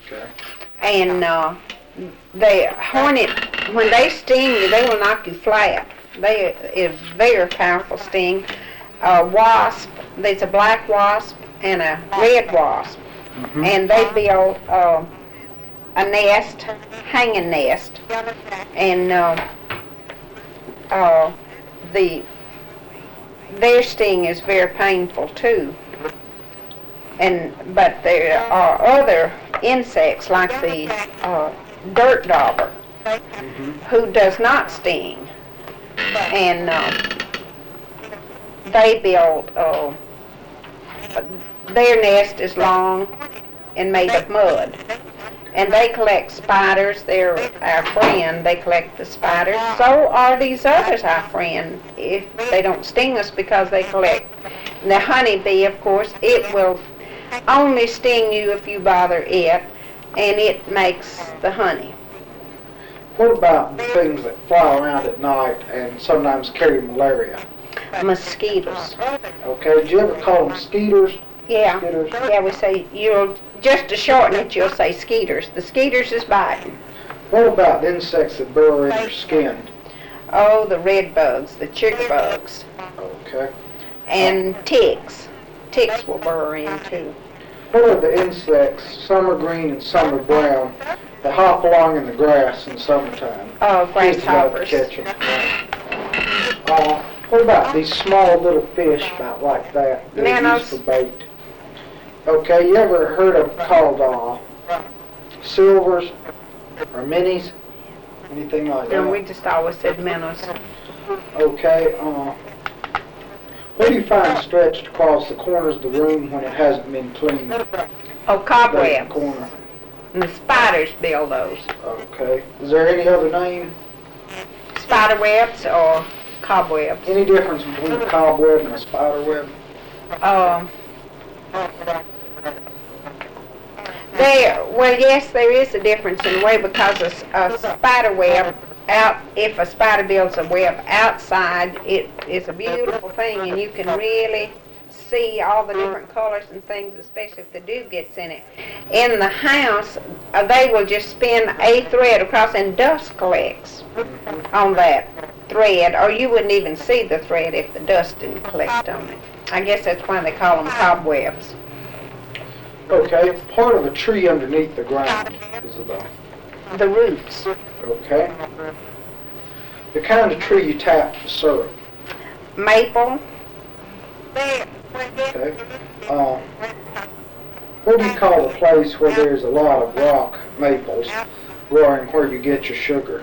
Okay. And the hornet, when they sting you, they will knock you flat. They is very powerful sting. Wasp, there's a black wasp and a red wasp, Mm-hmm. and they build a nest, hanging nest, and the their sting is very painful too. But there are other insects like the dirt dauber Mm-hmm. who does not sting, and they build their nest is long and made of mud. And they collect spiders. They're our friend. They collect the spiders. So are these others our friend. If they don't sting us because they collect the honeybee, of course, it will only sting you if you bother it, and it makes the honey. What about the things that fly around at night and sometimes carry malaria? Mosquitoes. Okay, did you ever call them skeeters? Yeah. Skeeters? Yeah, we say, just to shorten it, you'll say skeeters. The skeeters is biting. What about insects that burrow in your skin? Oh, the red bugs, the chick bugs, Okay. and ticks. Ticks will burrow in too. What are the insects, some are green and some are brown, that hop along in the grass in summertime? Oh, Kids love to grasshoppers. catch them. What about these small little fish about like that that are Minnows. used for bait? Okay, you ever heard of called silvers or minis? Anything like And we that? just always said minnows. Okay, what do you find stretched across the corners of the room when it hasn't been cleaned? Oh, There in the cobwebs. corner. And the spiders build those. Okay. Is there any other name? Spider webs or cobwebs. Any difference between a cobweb and a spider web? Well, yes, there is a difference in the way, because a spider web if a spider builds a web outside, it is a beautiful thing, and you can really see all the different colors and things, especially if the dew gets in it. In the house, they will just spin a thread across, and dust collects on that thread, or you wouldn't even see the thread if the dust didn't collect on it. I guess that's why they call them cobwebs. Okay, part of a tree underneath the ground is The roots. okay. The kind of tree you tap for syrup. Maple. Okay. What do you call a place where there's a lot of rock maples growing where you get your sugar?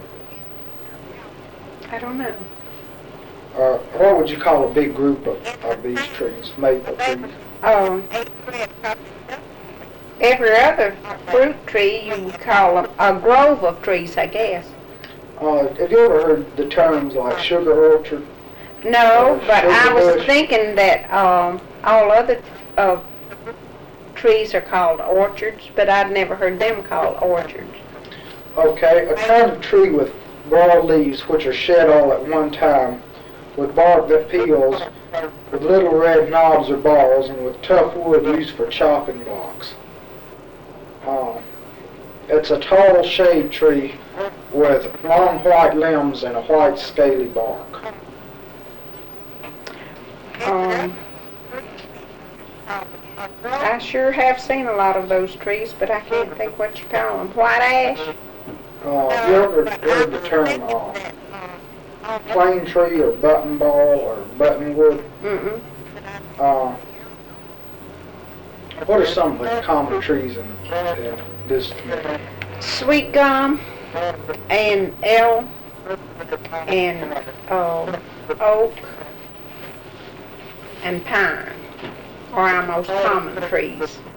I don't know. What would you call a big group of these trees, maple trees? Every other fruit tree you would call a grove of trees, I guess. Have you ever heard the terms like sugar orchard? No, but I Sugar was bush. thinking that all other trees are called orchards, but I'd never heard them called orchards. Okay, a kind of tree with broad leaves which are shed all at one time, with bark that peels, with little red knobs or balls, and with tough wood used for chopping blocks. It's a tall shade tree with long white limbs and a white scaly bark. I sure have seen a lot of those trees, but I can't think what you call them. White ash? You ever heard the term plane tree or button ball or buttonwood? Mm-mm. What are some of the common trees in this community? Sweet gum and elm and oak and pine are our most common trees.